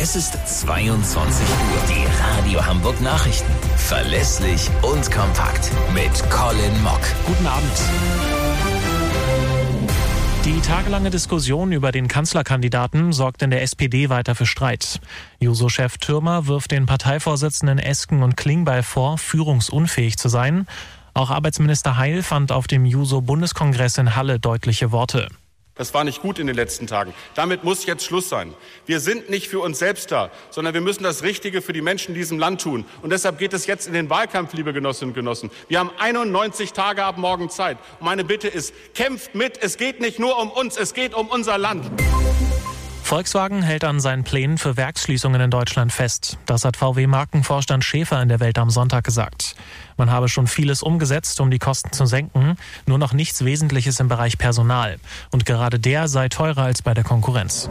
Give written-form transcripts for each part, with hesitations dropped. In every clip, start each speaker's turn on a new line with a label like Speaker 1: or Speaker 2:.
Speaker 1: Es ist 22 Uhr. Die Radio Hamburg Nachrichten. Verlässlich und kompakt. Mit Colin Mock.
Speaker 2: Guten Abend. Die tagelange Diskussion über den Kanzlerkandidaten sorgt in der SPD weiter für Streit. Juso-Chef Thürmer wirft den Parteivorsitzenden Esken und Klingbeil vor, führungsunfähig zu sein. Auch Arbeitsminister Heil fand auf dem Juso-Bundeskongress in Halle deutliche Worte.
Speaker 3: Das war nicht gut in den letzten Tagen. Damit muss jetzt Schluss sein. Wir sind nicht für uns selbst da, sondern wir müssen das Richtige für die Menschen in diesem Land tun. Und deshalb geht es jetzt in den Wahlkampf, liebe Genossinnen und Genossen. Wir haben 91 Tage ab morgen Zeit. Und meine Bitte ist, kämpft mit. Es geht nicht nur um uns, es geht um unser Land.
Speaker 2: Volkswagen hält an seinen Plänen für Werksschließungen in Deutschland fest. Das hat VW-Markenvorstand Schäfer in der Welt am Sonntag gesagt. Man habe schon vieles umgesetzt, um die Kosten zu senken, nur noch nichts Wesentliches im Bereich Personal. Und gerade der sei teurer als bei der Konkurrenz.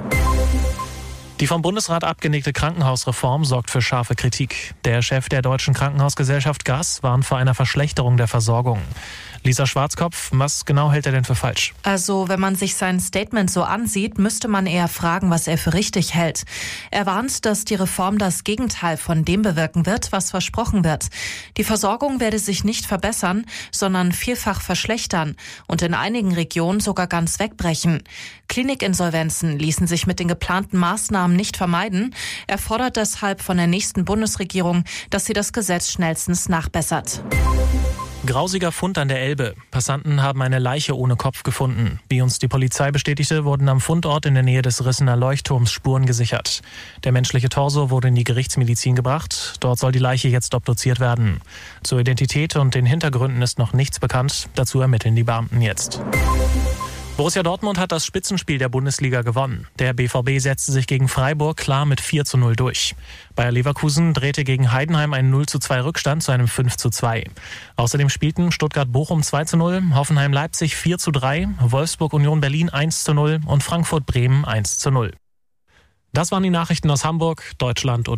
Speaker 2: Die vom Bundesrat abgelegte Krankenhausreform sorgt für scharfe Kritik. Der Chef der Deutschen Krankenhausgesellschaft GAS warnt vor einer Verschlechterung der Versorgung. Lisa Schwarzkopf, was genau hält er denn für falsch?
Speaker 4: Also, wenn man sich sein Statement so ansieht, müsste man eher fragen, was er für richtig hält. Er warnt, dass die Reform das Gegenteil von dem bewirken wird, was versprochen wird. Die Versorgung werde sich nicht verbessern, sondern vielfach verschlechtern und in einigen Regionen sogar ganz wegbrechen. Klinikinsolvenzen ließen sich mit den geplanten Maßnahmen nicht vermeiden. Er fordert deshalb von der nächsten Bundesregierung, dass sie das Gesetz schnellstens nachbessert.
Speaker 2: Grausiger Fund an der Elbe. Passanten haben eine Leiche ohne Kopf gefunden. Wie uns die Polizei bestätigte, wurden am Fundort in der Nähe des Rissener Leuchtturms Spuren gesichert. Der menschliche Torso wurde in die Gerichtsmedizin gebracht. Dort soll die Leiche jetzt obduziert werden. Zur Identität und den Hintergründen ist noch nichts bekannt. Dazu ermitteln die Beamten jetzt. Borussia Dortmund hat das Spitzenspiel der Bundesliga gewonnen. Der BVB setzte sich gegen Freiburg klar mit 4:0 durch. Bayer Leverkusen drehte gegen Heidenheim einen 0:2 Rückstand zu einem 5:2. Außerdem spielten Stuttgart-Bochum 2:0, Hoffenheim-Leipzig 4:3, Wolfsburg-Union Berlin 1:0 und Frankfurt-Bremen 1:0. Das waren die Nachrichten aus Hamburg, Deutschland und